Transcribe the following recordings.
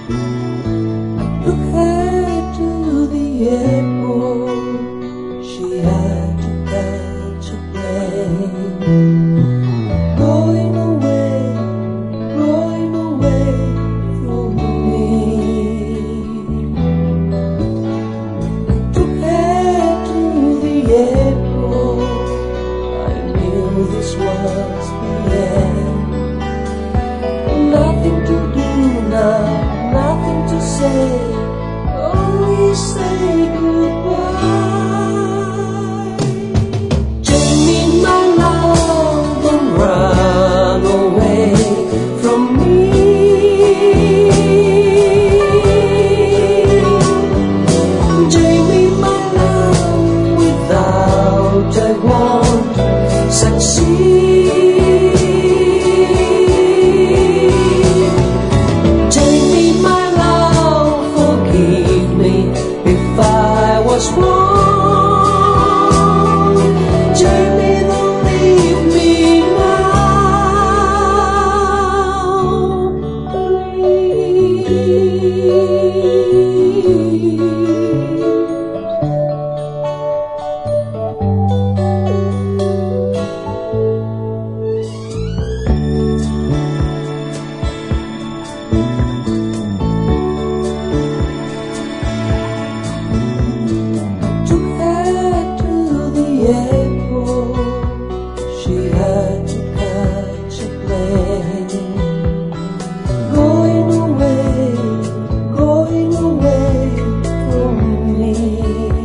Took her to the airport. She had to catch a plane. Going away from me. Took her to the airport. I knew this was the end. Nothing to do now, nothing to say, only say goodbye. Jamie, my love, don't run away from me. Jamie, my love, without I won't succeed. Was wrong. Jamie, don't leave me now, airport, she had to catch a plane. Going away from me.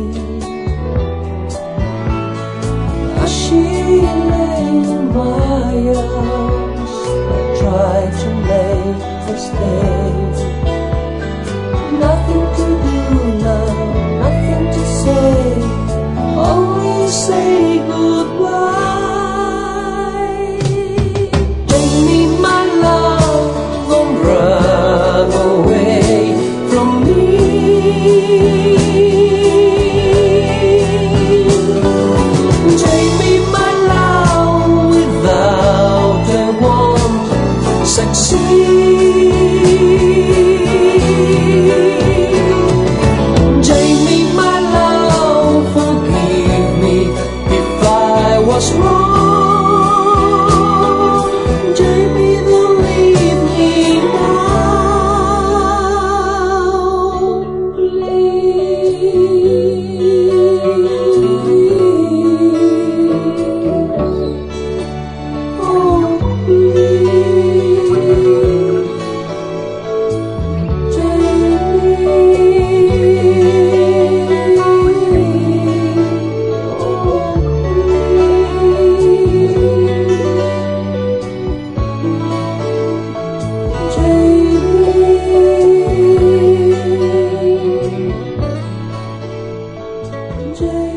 As she lay in my arms, I tried to make her stay. Nothing to do now, nothing to say, only say goodbye. Jamie, my love, don't run away from me. Jamie, my love, without I won't succeed. Jamie, my love, forgive me if I was wrong. Jamie, don't leave me now, please. Oh, please, Jamie.